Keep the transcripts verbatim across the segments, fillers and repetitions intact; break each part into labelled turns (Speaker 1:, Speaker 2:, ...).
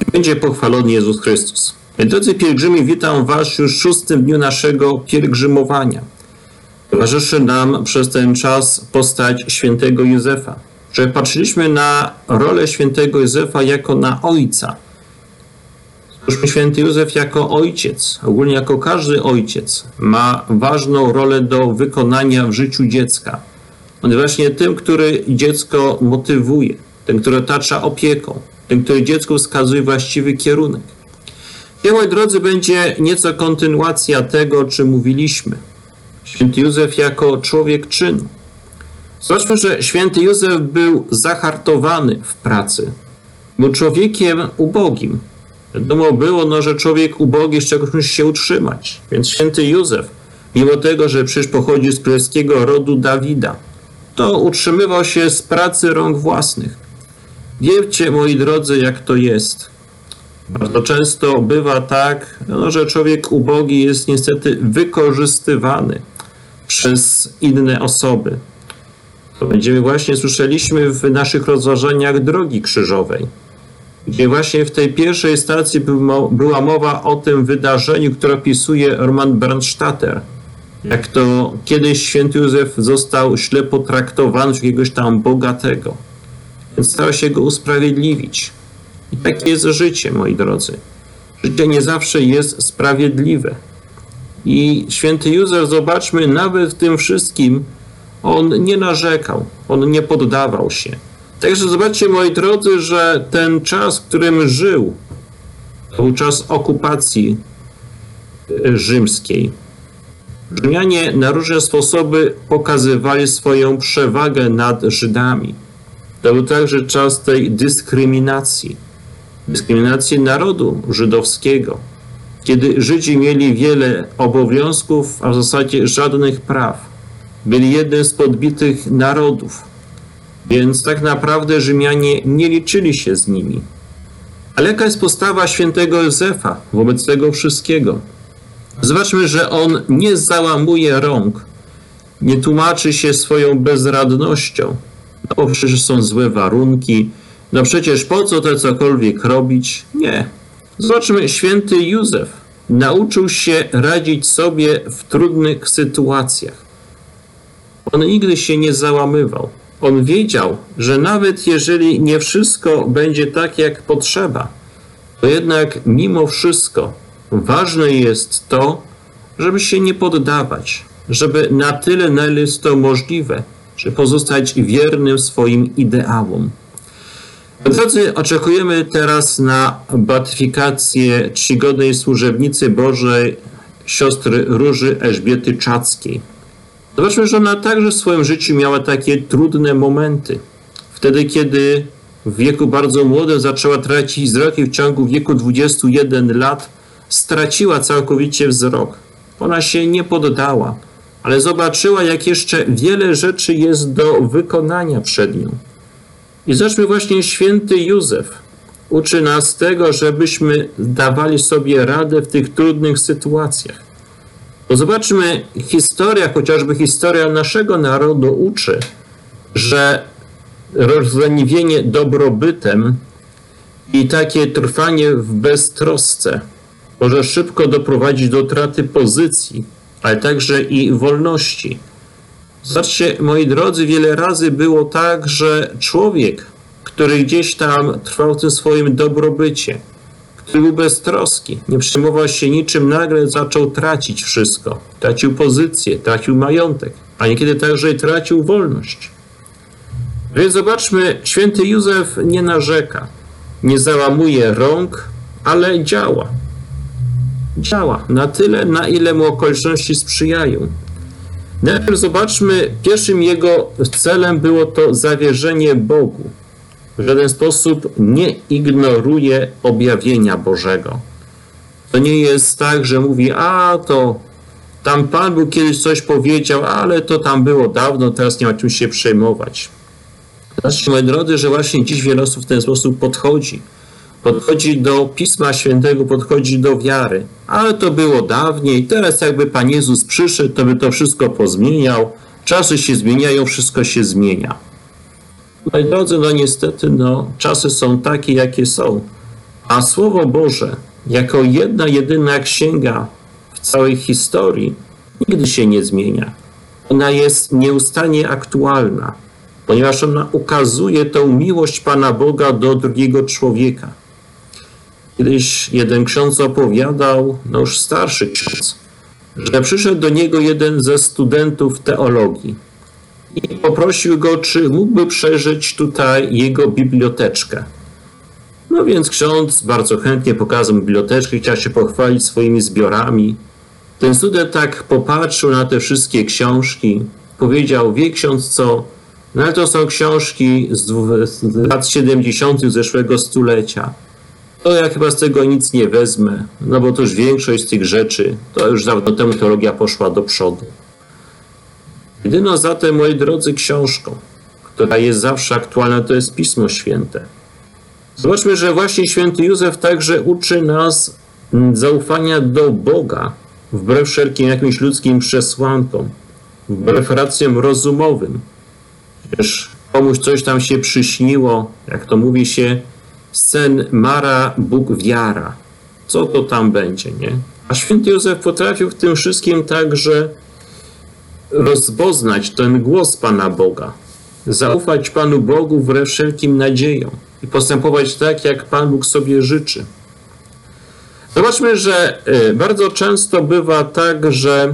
Speaker 1: Będzie pochwalony Jezus Chrystus. Drodzy pielgrzymi, witam Was już w szóstym dniu naszego pielgrzymowania. Towarzyszy nam przez ten czas postać świętego Józefa. Że patrzyliśmy na rolę świętego Józefa jako na ojca. Spójrzmy, święty Józef jako ojciec, ogólnie jako każdy ojciec, ma ważną rolę do wykonania w życiu dziecka. On jest właśnie tym, który dziecko motywuje, tym, który otacza opieką, tym, który dziecku wskazuje właściwy kierunek. I, moi drodzy, będzie nieco kontynuacja tego, o czym mówiliśmy. Święty Józef jako człowiek czynu. Zobaczmy, że święty Józef był zahartowany w pracy. Był człowiekiem ubogim. Wiadomo było, no, że człowiek ubogi z czegoś musi się utrzymać. Więc święty Józef, mimo tego, że przecież pochodzi z królewskiego rodu Dawida, to utrzymywał się z pracy rąk własnych. Wiecie, moi drodzy, jak to jest. Bardzo często bywa tak, no, że człowiek ubogi jest niestety wykorzystywany przez inne osoby. To będziemy właśnie słyszeliśmy w naszych rozważaniach drogi krzyżowej, gdzie właśnie w tej pierwszej stacji była mowa o tym wydarzeniu, które opisuje Roman Brandstatter. Jak to kiedyś święty Józef został źle potraktowany przez jakiegoś tam bogatego. Więc starał się go usprawiedliwić. I takie jest życie, moi drodzy. Życie nie zawsze jest sprawiedliwe. I święty Józef, zobaczmy, nawet w tym wszystkim on nie narzekał, on nie poddawał się. Także zobaczcie, moi drodzy, że ten czas, w którym żył, to był czas okupacji rzymskiej. Rzymianie na różne sposoby pokazywali swoją przewagę nad Żydami. To był także czas tej dyskryminacji. Dyskryminacji narodu żydowskiego. Kiedy Żydzi mieli wiele obowiązków, a w zasadzie żadnych praw. Byli jednym z podbitych narodów. Więc tak naprawdę Rzymianie nie liczyli się z nimi. Ale jaka jest postawa świętego Józefa wobec tego wszystkiego? Zobaczmy, że on nie załamuje rąk, nie tłumaczy się swoją bezradnością. No bo przecież są złe warunki, no przecież po co to cokolwiek robić? Nie. Zobaczmy, święty Józef nauczył się radzić sobie w trudnych sytuacjach. On nigdy się nie załamywał. On wiedział, że nawet jeżeli nie wszystko będzie tak, jak potrzeba, to jednak mimo wszystko ważne jest to, żeby się nie poddawać, żeby na tyle, na ile jest to możliwe, żeby pozostać wiernym swoim ideałom. Drodzy, oczekujemy teraz na beatyfikację czcigodnej służebnicy Bożej, siostry Róży Elżbiety Czackiej. Zobaczmy, że ona także w swoim życiu miała takie trudne momenty. Wtedy, kiedy w wieku bardzo młodym zaczęła tracić wzrok i w ciągu wieku dwudziestu jeden lat straciła całkowicie wzrok. Ona się nie poddała, ale zobaczyła, jak jeszcze wiele rzeczy jest do wykonania przed nią. I zobaczmy, właśnie święty Józef uczy nas tego, żebyśmy dawali sobie radę w tych trudnych sytuacjach. Bo zobaczmy, historia, chociażby historia naszego narodu uczy, że rozleniwienie dobrobytem i takie trwanie w beztrosce może szybko doprowadzić do utraty pozycji, ale także i wolności. Zobaczcie, moi drodzy, wiele razy było tak, że człowiek, który gdzieś tam trwał w tym swoim dobrobycie, który był beztroski, nie przejmował się niczym, nagle zaczął tracić wszystko. Tracił pozycję, tracił majątek, a niekiedy także tracił wolność. Więc zobaczmy, święty Józef nie narzeka, nie załamuje rąk, ale działa. Działa na tyle, na ile mu okoliczności sprzyjają. Najpierw zobaczmy, pierwszym jego celem było to zawierzenie Bogu. W żaden sposób nie ignoruje objawienia Bożego. To nie jest tak, że mówi, a to tam Pan Bóg kiedyś coś powiedział, ale to tam było dawno, teraz nie ma czym się przejmować. Zobaczcie, moi drodzy, że właśnie dziś wiele osób w ten sposób podchodzi. Podchodzi do Pisma Świętego, podchodzi do wiary. Ale to było dawniej, teraz jakby Pan Jezus przyszedł, to by to wszystko pozmieniał. Czasy się zmieniają, wszystko się zmienia. Moi drodzy, no niestety, no, czasy są takie, jakie są. A Słowo Boże, jako jedna, jedyna księga w całej historii, nigdy się nie zmienia. Ona jest nieustannie aktualna, ponieważ ona ukazuje tą miłość Pana Boga do drugiego człowieka. Kiedyś jeden ksiądz opowiadał, no już starszy ksiądz, że przyszedł do niego jeden ze studentów teologii i poprosił go, czy mógłby przejrzeć tutaj jego biblioteczkę. No więc ksiądz bardzo chętnie pokazał biblioteczkę, chciał się pochwalić swoimi zbiorami. Ten student tak popatrzył na te wszystkie książki, powiedział, wie ksiądz co, no ale to są książki z, z lat siedemdziesiątych zeszłego stulecia. To ja chyba z tego nic nie wezmę, no bo to już większość z tych rzeczy, to już dawno temu teologia poszła do przodu. Jedyną zatem, moi drodzy, książką, która jest zawsze aktualna, to jest Pismo Święte. Zobaczmy, że właśnie święty Józef także uczy nas zaufania do Boga, wbrew wszelkim jakimś ludzkim przesłankom, wbrew racjom rozumowym. Przecież komuś coś tam się przyśniło, jak to mówi się, sen mara, Bóg wiara. Co to tam będzie, nie? A święty Józef potrafił w tym wszystkim także rozpoznać ten głos Pana Boga, zaufać Panu Bogu wbrew wszelkim nadziejom i postępować tak, jak Pan Bóg sobie życzy. Zobaczmy, że bardzo często bywa tak, że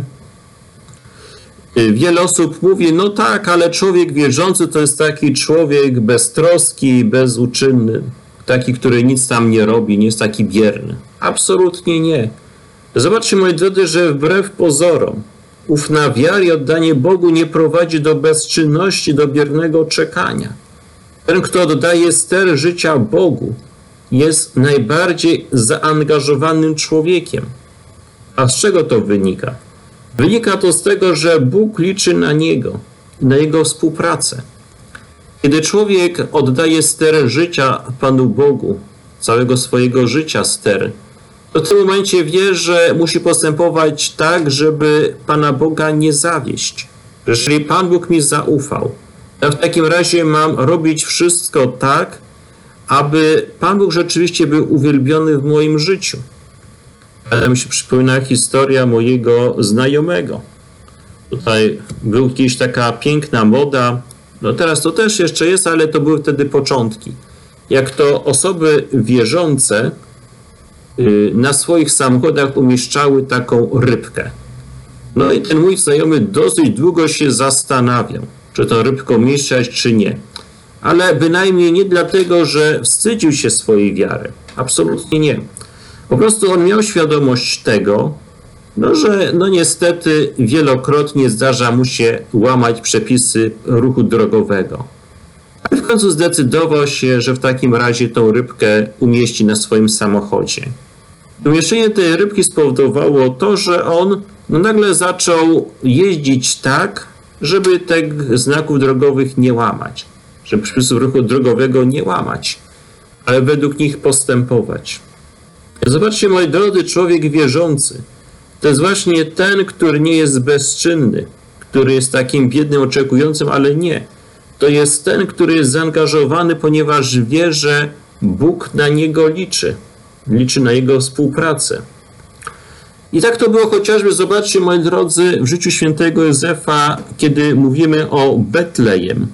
Speaker 1: wiele osób mówi, no tak, ale człowiek wierzący to jest taki człowiek beztroski, bezuczynny, taki, który nic tam nie robi, nie jest taki bierny. Absolutnie nie. Zobaczcie, moi drodzy, że wbrew pozorom ufna wiara i oddanie Bogu nie prowadzi do bezczynności, do biernego czekania. Ten, kto oddaje ster życia Bogu, jest najbardziej zaangażowanym człowiekiem. A z czego to wynika? Wynika to z tego, że Bóg liczy na niego, na jego współpracę. Kiedy człowiek oddaje ster życia Panu Bogu, całego swojego życia ster, to w tym momencie wie, że musi postępować tak, żeby Pana Boga nie zawieść. Jeżeli Pan Bóg mi zaufał, to w takim razie mam robić wszystko tak, aby Pan Bóg rzeczywiście był uwielbiony w moim życiu. Ale mi się przypomina historia mojego znajomego. Tutaj była kiedyś taka piękna moda, no teraz to też jeszcze jest, ale to były wtedy początki. Jak to osoby wierzące na swoich samochodach umieszczały taką rybkę. No i ten mój znajomy dosyć długo się zastanawiał, czy tę rybkę umieszczać, czy nie. Ale bynajmniej nie dlatego, że wstydził się swojej wiary. Absolutnie nie. Po prostu on miał świadomość tego, no, że no niestety wielokrotnie zdarza mu się łamać przepisy ruchu drogowego. Ale w końcu zdecydował się, że w takim razie tą rybkę umieści na swoim samochodzie. Umieszczenie tej rybki spowodowało to, że on no, nagle zaczął jeździć tak, żeby tych znaków drogowych nie łamać, żeby przepisów ruchu drogowego nie łamać, ale według nich postępować. Zobaczcie, moi drodzy, człowiek wierzący to jest właśnie ten, który nie jest bezczynny, który jest takim biednym, oczekującym, ale nie. To jest ten, który jest zaangażowany, ponieważ wie, że Bóg na niego liczy. Liczy na jego współpracę. I tak to było chociażby, zobaczcie, moi drodzy, w życiu świętego Józefa, kiedy mówimy o Betlejem.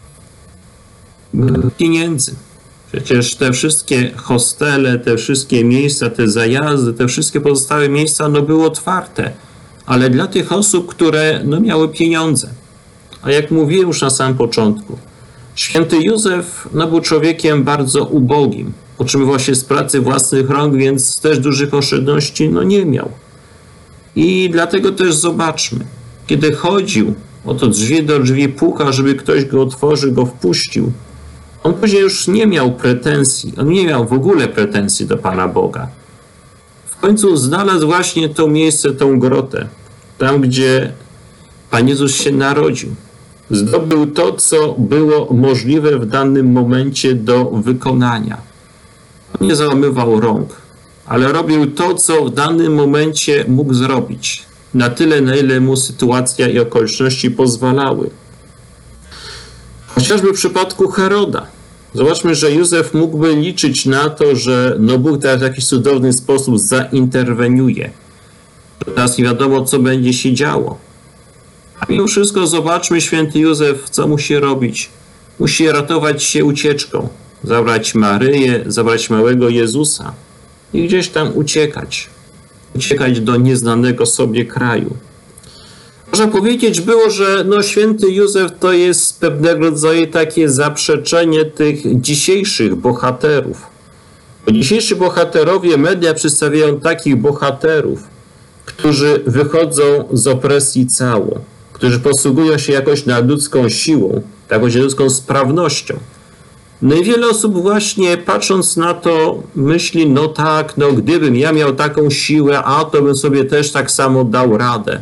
Speaker 1: Pieniędzy. Przecież te wszystkie hostele, te wszystkie miejsca, te zajazdy, te wszystkie pozostałe miejsca, no były otwarte. Ale dla tych osób, które no, miały pieniądze. A jak mówiłem już na samym początku, święty Józef no, był człowiekiem bardzo ubogim. Utrzymywał się z pracy własnych rąk, więc też dużych oszczędności no, nie miał. I dlatego też zobaczmy, kiedy chodził, oto drzwi do drzwi puka, żeby ktoś go otworzył, go wpuścił, on później już nie miał pretensji, on nie miał w ogóle pretensji do Pana Boga. W końcu znalazł właśnie to miejsce, tą grotę, tam gdzie Pan Jezus się narodził. Zdobył to, co było możliwe w danym momencie do wykonania. Nie załamywał rąk, ale robił to, co w danym momencie mógł zrobić. Na tyle, na ile mu sytuacja i okoliczności pozwalały. Chociażby w przypadku Heroda. Zobaczmy, że Józef mógłby liczyć na to, że no Bóg teraz w jakiś cudowny sposób zainterweniuje. Teraz nie wiadomo, co będzie się działo. A mimo wszystko zobaczmy, święty Józef, co musi robić. Musi ratować się ucieczką. Zabrać Maryję, zabrać małego Jezusa i gdzieś tam uciekać. Uciekać do nieznanego sobie kraju. Można powiedzieć było, że no, święty Józef to jest pewnego rodzaju takie zaprzeczenie tych dzisiejszych bohaterów. Bo dzisiejsi bohaterowie, media przedstawiają takich bohaterów, którzy wychodzą z opresji cało, którzy posługują się jakoś nadludzką siłą, jakąś ludzką sprawnością. No i wiele osób właśnie patrząc na to myśli, no tak, no gdybym ja miał taką siłę, a to bym sobie też tak samo dał radę.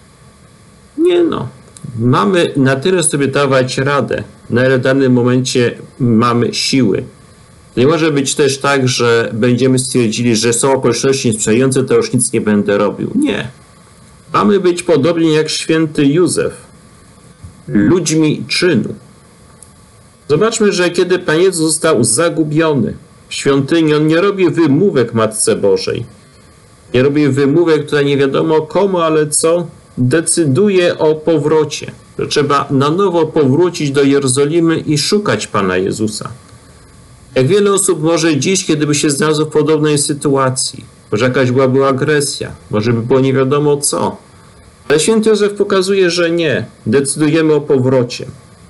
Speaker 1: Nie no, mamy na tyle sobie dawać radę, na ile w danym momencie mamy siły. Nie może być też tak, że będziemy stwierdzili, że są okoliczności niesprzyjające, to już nic nie będę robił. Nie. Mamy być podobni jak święty Józef, ludźmi czynu. Zobaczmy, że kiedy Pan Jezus został zagubiony w świątyni, On nie robi wymówek Matce Bożej. Nie robi wymówek, które nie wiadomo komu, ale co? Decyduje o powrocie. Że trzeba na nowo powrócić do Jerozolimy i szukać Pana Jezusa. Jak wiele osób może dziś, kiedy by się znalazło w podobnej sytuacji, może jakaś byłaby agresja, może by było nie wiadomo co. Ale święty Józef pokazuje, że nie. Decydujemy o powrocie.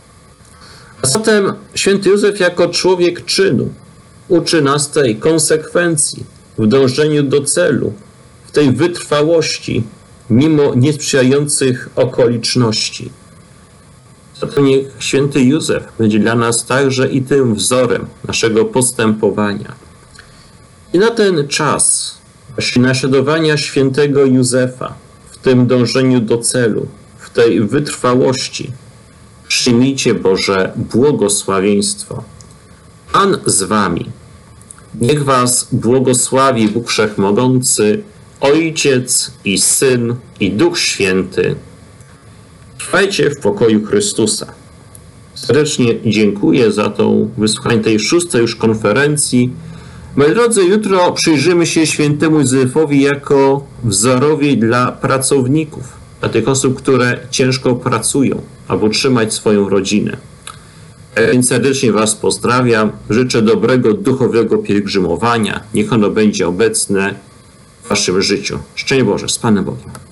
Speaker 1: A zatem święty Józef jako człowiek czynu uczy nas tej konsekwencji w dążeniu do celu, w tej wytrwałości, mimo niesprzyjających okoliczności. Zatem niech święty Józef będzie dla nas także i tym wzorem naszego postępowania. I na ten czas właśnie naśladowania świętego Józefa w tym dążeniu do celu, w tej wytrwałości, przyjmijcie Boże błogosławieństwo. Pan z wami. Niech was błogosławi Bóg Wszechmogący, Ojciec i Syn i Duch Święty. Trwajcie w pokoju Chrystusa. Serdecznie dziękuję za tą wysłuchanie tej szóstej już konferencji. Moi drodzy, jutro przyjrzymy się świętemu Józefowi jako wzorowi dla pracowników, dla tych osób, które ciężko pracują, aby utrzymać swoją rodzinę. Więc serdecznie was pozdrawiam. Życzę dobrego duchowego pielgrzymowania. Niech ono będzie obecne w waszym życiu. Szczęść Boże, z Panem Bogiem.